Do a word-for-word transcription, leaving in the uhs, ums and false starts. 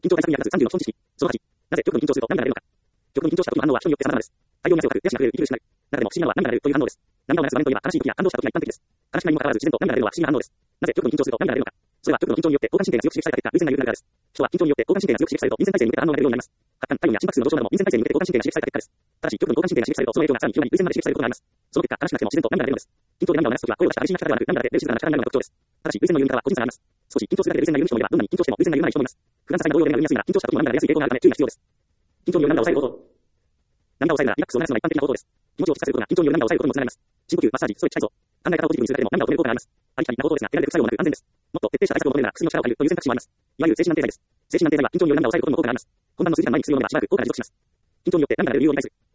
緊張対策に役立つさんじゅうの基本知識。そのはち、なぜ局部に緊張すると涙が出るのか。局部に緊張した時の反応は人によって様々です。大量の汗をかく、手足が震える、息苦しくなる。中でも不思議なのは涙が出るという反応です。涙を流す場面といえば悲しい時や感動した時が一般的です。悲しみにもかかわらず自然と涙が出るのは不思議な反応です。なぜ局部に緊張すると涙が出るのか。それは局部の緊張によって交感神経が強く刺激された結果、優先な理由があるからです。人は緊張によって交感神経が強く刺激されると、優先体制に向けた反応が出るようになります。発汗、体温や心拍数の上昇なども優先体制に向けて交感神経が刺激された結果です。ただし、局部に交感神経が刺激されると、その影響がさらに急に優先まで刺激されることがあります。その結果、悲しくなくても自然と涙が出るのです。緊張で涙を流すときは、声を出した激しい泣き方ではなく、涙が出る静かな泣き方になるのが特徴です。ただし、優先の理由には個人差があります。少し緊張するだけで優先な理由の人もいれば、どんなに緊張しても優先な理由のない人もいます。不安させな動揺で涙が出やすいなら、緊張した時も涙が出やすい傾向があるため注意が必要です。緊張による涙を抑えること。涙を抑えるならリラックスを促すのが一般的な方法です。気持ちを落ち着かせることが緊張による涙を抑えることにもつながります。深呼吸、マッサージ、ストレッチ体操。考え方をポジティブにするだけでも涙を止める効果があります。ありきたりな方法ですが、手軽で副作用もなく安全です。もっと徹底した対策を求めるなら薬の力を借りるという選択肢もあります。いわゆる精神安定剤です。精神安定剤は緊張による涙を抑えることにも効果があります。本番の数時間前に薬を飲めばしばらく効果が持続します。緊張によって涙が出る理由を理解する。